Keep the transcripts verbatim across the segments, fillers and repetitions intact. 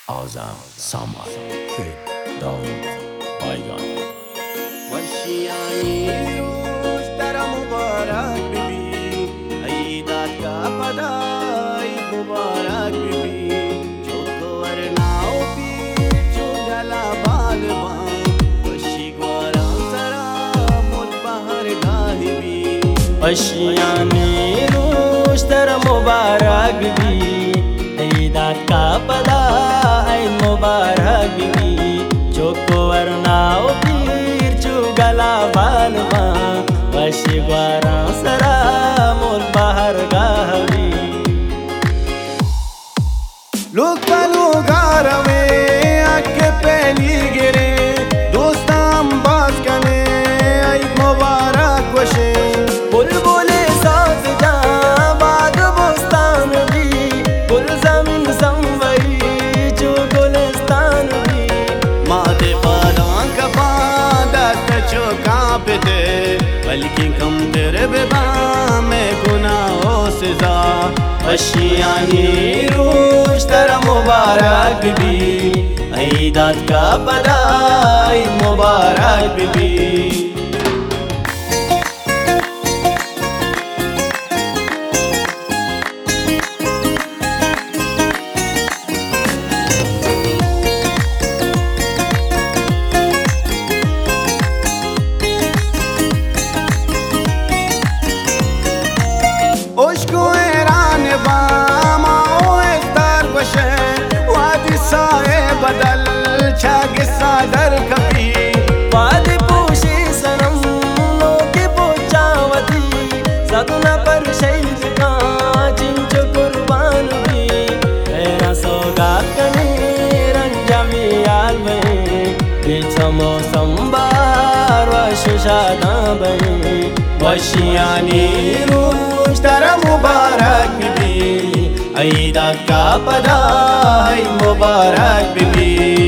Azam Samar Fit Daoud Baigan वर्षियानी रोज तेरा मुबारक बीबी ईदात का पदा ईद मुबारक बीबी चोको वरनाओ पी चुगला बालवा वर्षी ग्वारा सरा मुद बहर गाहिबी वर्षियानी रोज तेरा मुबारक बीबी ईदात का पदा ईद मुबारक बीबी चोको वरनाओ गला बालवा वशी ग्वारा सरा मोल बाहर गावी लोग पलू गारवे आके पहली गिरे दोस्ताम बास कने आई मुबारक वशे बुलबुले साथ जा बाग बोस्तान भी गुल जमीन संवरी जो गुलिस्तान भी माते पादां कपा कांपते बल्कि कम तेरे बेबा में गुनाहों से जा अशियानी रोज तेरा मुबारक बीबी ईदात का पदा ईद मुबारक बीबी बदल छागिसा दर कपी वादी पूशी सनम लोके पोचावती सदुना पर शहीद का जिंजो कुर्बान भी तेरा सौगात कने रंजावी याल बने बेचमो संबार वशादा बने वशियानी रोज तेरा मुबारक बीबी ईदात का पदा ईद मुबारक बीबी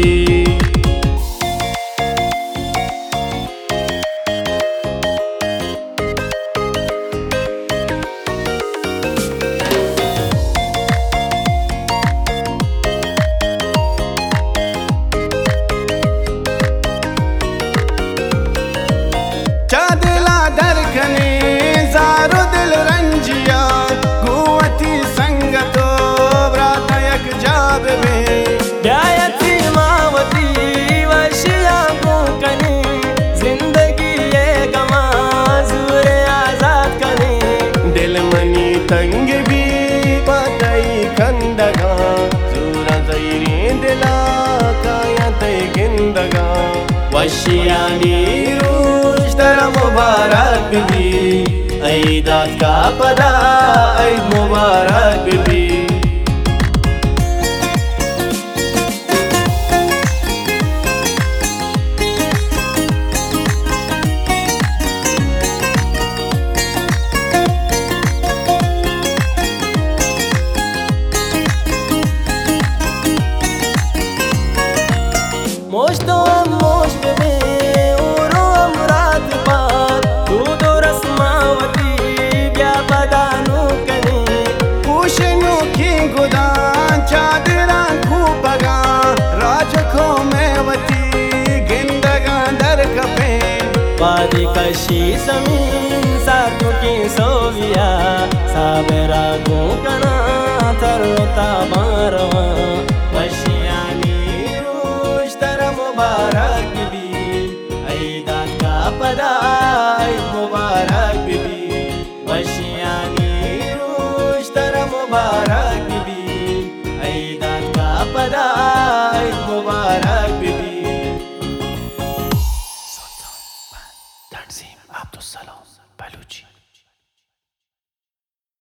चादला दरखने जारो दिल रंजिया गुवती संगतो व्रात यक जाब में ब्यायती मावती वशिया को कने जिंदगी ये गमा जुरे आजाद कने दिल मनी तंग भी पतई खंदगा जुरा जैरी दिला काया तई गिंदगा वशियानी रोज तेरा मुबारक बीबी ईदात का पदा ईद मुबारक बीबी मोश तो मोश बेबे ओरो अमरात पार तू तो रस्मावती ब्या पदानु कने पूशनु की गुदान चादरा खूपगा राजखो मेवती गिंदगा दर कपे वादी कशी जमीन सातु की सोविया साबेरा गो कना तरता बारवा वशियानी मुबारक बीबी ईदात का पदा ईद मुबारक बीबी वशियानी रोज तेरा मुबारक